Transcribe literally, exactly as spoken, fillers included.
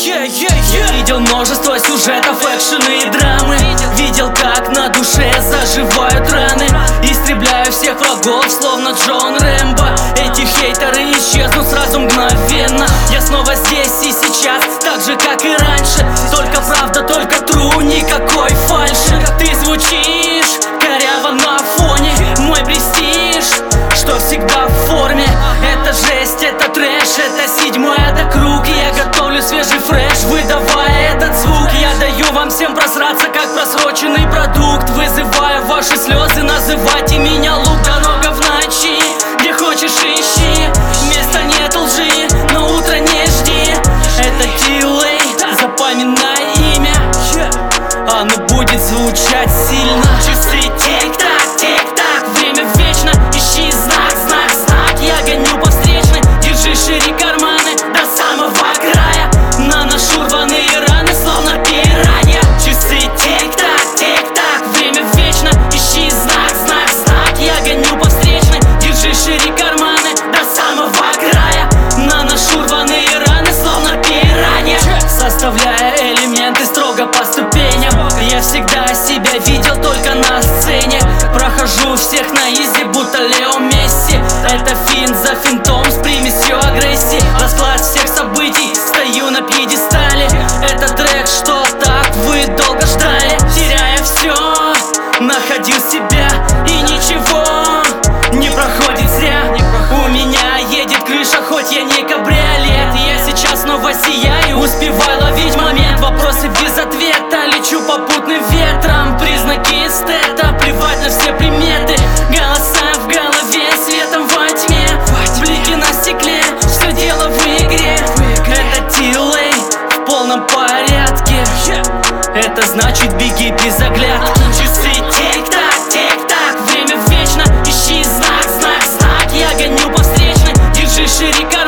Я видел множество сюжетов, экшены и драмы. Видел, как на душе заживают раны. Истребляю всех врагов, словно Джон Рэмбо. Эти хейтеры исчезнут сразу мгновенно. Я снова здесь и сейчас, так же как и раньше. Только правда, только true, никакой фальши. Ты звучишь коряво на фоне. Мой престиж, что всегда в форме. Это жесть, это трэш, это седьмой, это круг. Я готовлю свежий фреш, выдавая этот звук. Я даю вам всем просраться, как просроченный продукт. Вызывая ваши слезы, называйте меня лук. Дорога в ночи, где хочешь ищи. Места нет лжи, но утро не жди. Это Тилей, запоминай имя. Оно будет звучать сильно. Часы тик-так, тик-так, время вечно. Ищи знак, знак, знак. Я гоню по встречной. Держи шире карманы до самого края. Наношу рваные раны, словно пиранья. Часы тик-так, тик-так, время вечно. Ищи знак, знак, знак. Я гоню по встречной. Держи шире карманы до самого края. Наношу рваные раны, словно пиранья. Составляя элементы строго по ступеням. Я всегда себя видел только на сцене. Прохожу всех на изи, будто Лео Месси. Это финт за финтом с примесью агрессии. Расклад всех событий, стою на пьедестале. Это трек, что так вы долго ждали. Теряя все, находил себя. И ничего не проходит зря. У меня едет крыша, хоть я не кабриолет. Я сейчас снова сияю, успеваю ловить момент. Вопросы без ответа, лечу попутным ветром. Признаки эстета, плевать на все приметы. Голоса в голове, светом во тьме. Блики на стекле, все дело в игре. Это Тилей в полном порядке. Это значит беги без оглядки. Часы тик-так, тик-так, время вечно. Ищи знак, знак, знак. Я гоню по встречной, держи шире.